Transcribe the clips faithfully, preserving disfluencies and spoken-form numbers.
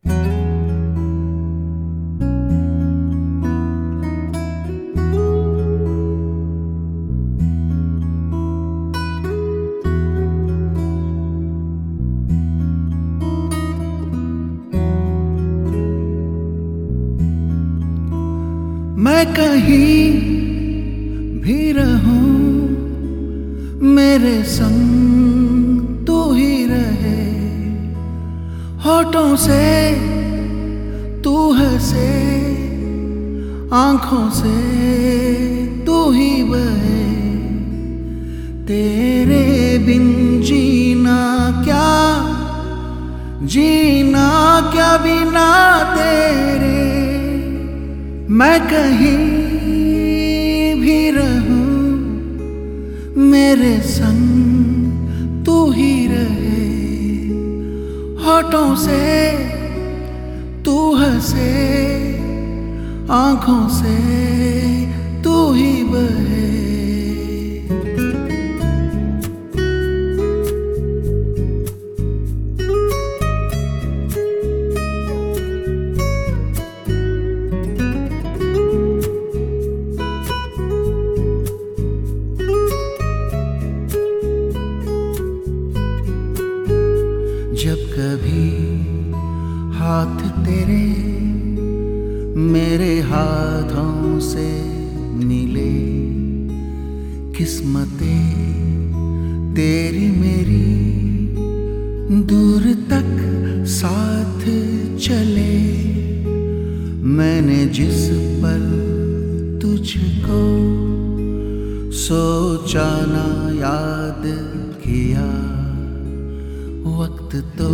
मैं कहीं भी रहूं मेरे संग तू ही रहे। होठों से तू हंसे, आंखों से तू ही बहे। तेरे बिन जीना क्या, जीना क्या बिना तेरे। मैं कहीं भी रहूं मेरे संग तू ही रहे। होठों से तू हंसे, आंखों से तू ही बहे। जब कभी हाथ तेरे मेरे हाथों से मिले, किस्मतें तेरी मेरी दूर तक साथ चले। मैंने जिस पल तुझको सोचा ना याद किया, वक्त तो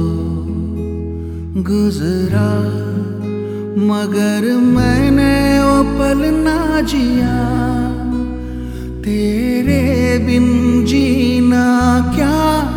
गुजरा मगर मैंने वो पल ना जिया। तेरे बिन जीना क्या,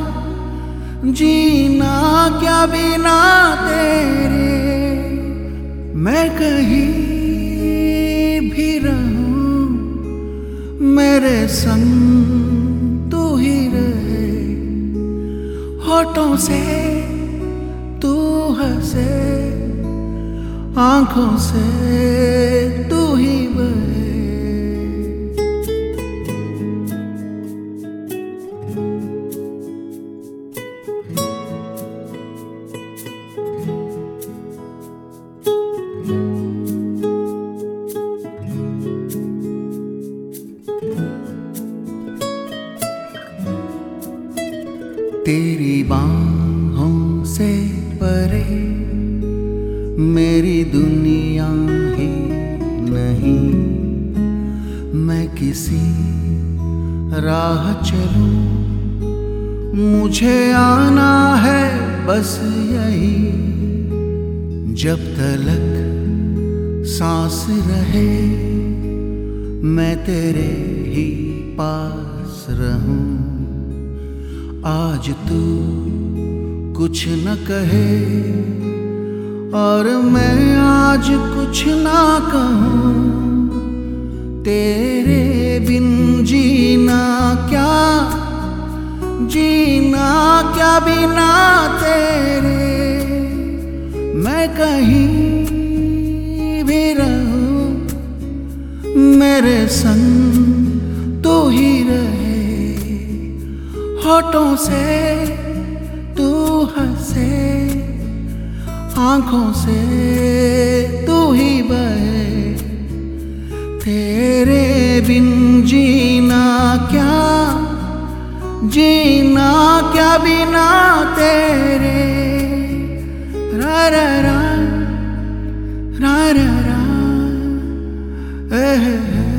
जीना क्या बिना तेरे। मैं कहीं भी रहूं मेरे संग तू ही रहे। होठों से तू हंसे, आंखों से तू ही बहे। तेरी बाहों से परे मेरी दुनिया ही नहीं। मैं किसी राह चलूं, मुझे आना है बस यही। जब तलक सांस रहे मैं तेरे ही पास रहूं। आज तू कुछ न कहे और मैं आज कुछ ना कहूं। तेरे बिन जीना क्या, जीना क्या बिना तेरे। मैं कहीं भी रहूं मेरे संग तू ही रहे। होठों से तू हंसे, आंखों से तू ही बहे। तेरे बिन जीना क्या, जीना क्या बिना तेरे। रा रा रा रा रा रा, ए, ए, ए।